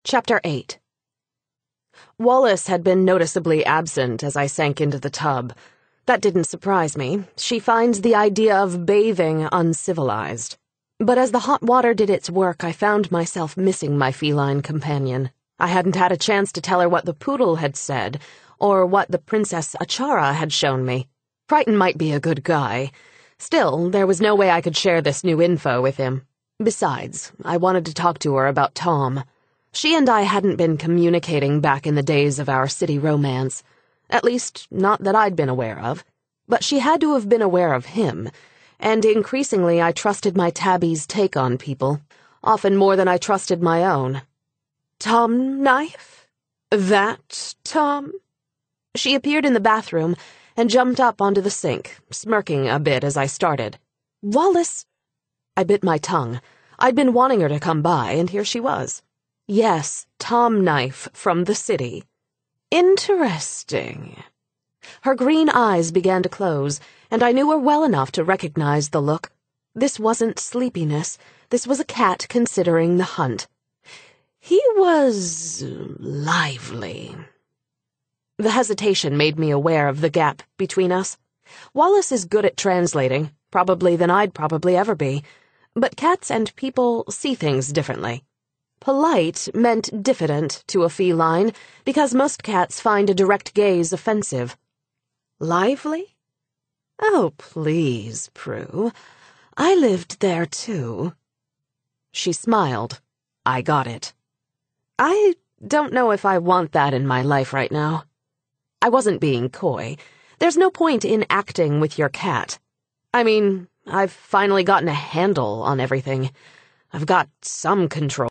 Chapter 8. Wallace had been noticeably absent as I sank into the tub. That didn't surprise me. She finds the idea of bathing uncivilized. But as the hot water did its work, I found myself missing my feline companion. I hadn't had a chance to tell her what the poodle had said, or what the Princess Achara had shown me. Crichton might be a good guy. Still, there was no way I could share this new info with him. Besides, I wanted to talk to her about Tom. She and I hadn't been communicating back in the days of our city romance. At least, not that I'd been aware of. But she had to have been aware of him, and increasingly I trusted my Tabby's take on people, often more than I trusted my own. Tom Knife? That Tom? She appeared in the bathroom and jumped up onto the sink, smirking a bit as I started. Wallace! I bit my tongue. I'd been wanting her to come by, and here she was. Yes, Tom Knife from the city. Interesting. Her green eyes began to close, and I knew her well enough to recognize the look. This wasn't sleepiness. This was a cat considering the hunt. He was lively. The hesitation made me aware of the gap between us. Wallace is good at translating, probably than I'd probably ever be. But cats and people see things differently. Polite meant diffident to a feline, because most cats find a direct gaze offensive. Lively? Oh, please, Prue. I lived there, too. She smiled. I got it. I don't know if I want that in my life right now. I wasn't being coy. There's no point in acting with your cat. I mean, I've finally gotten a handle on everything. I've got some control.